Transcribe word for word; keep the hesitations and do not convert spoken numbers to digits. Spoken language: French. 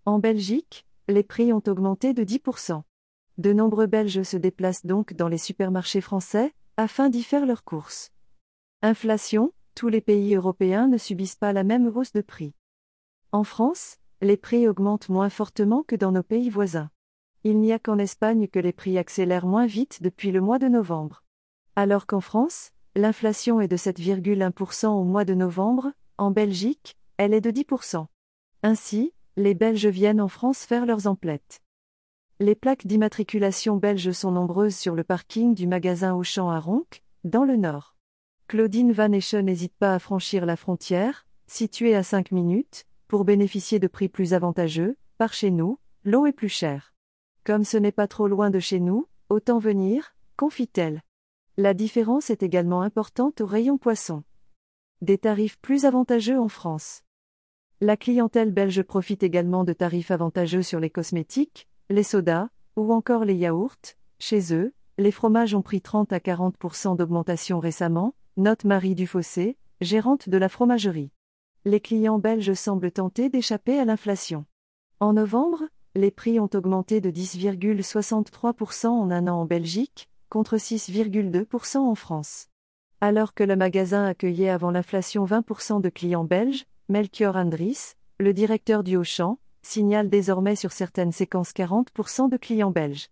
En Belgique, les prix ont augmenté de dix pour cent. De nombreux Belges se déplacent donc dans les supermarchés français, afin d'y faire leurs courses. Inflation, tous les pays européens ne subissent pas la même hausse de prix. En France, les prix augmentent moins fortement que dans nos pays voisins. Il n'y a qu'en Espagne que les prix accélèrent moins vite depuis le mois de novembre. Alors qu'en France, l'inflation est de sept virgule un pour cent au mois de novembre, en Belgique, elle est de dix pour cent. Ainsi, les Belges viennent en France faire leurs emplettes. Les plaques d'immatriculation belges sont nombreuses sur le parking du magasin Auchan à Ronques, dans le Nord. Claudine Van Eschen n'hésite pas à franchir la frontière, située à cinq minutes, pour bénéficier de prix plus avantageux. Par chez nous, l'eau est plus chère. Comme ce n'est pas trop loin de chez nous, autant venir, confie-t-elle. La différence est également importante au rayon poisson. Des tarifs plus avantageux en France. La clientèle belge profite également de tarifs avantageux sur les cosmétiques, les sodas, ou encore les yaourts. Chez eux, les fromages ont pris trente à quarante pour cent d'augmentation récemment, note Marie Dufossé, gérante de la fromagerie. Les clients belges semblent tenter d'échapper à l'inflation. En novembre, les prix ont augmenté de dix virgule soixante-trois pour cent en un an en Belgique, contre six virgule deux pour cent en France. Alors que le magasin accueillait avant l'inflation vingt pour cent de clients belges, Melchior Andries, le directeur du Auchan, signale désormais sur certaines séquences quarante pour cent de clients belges.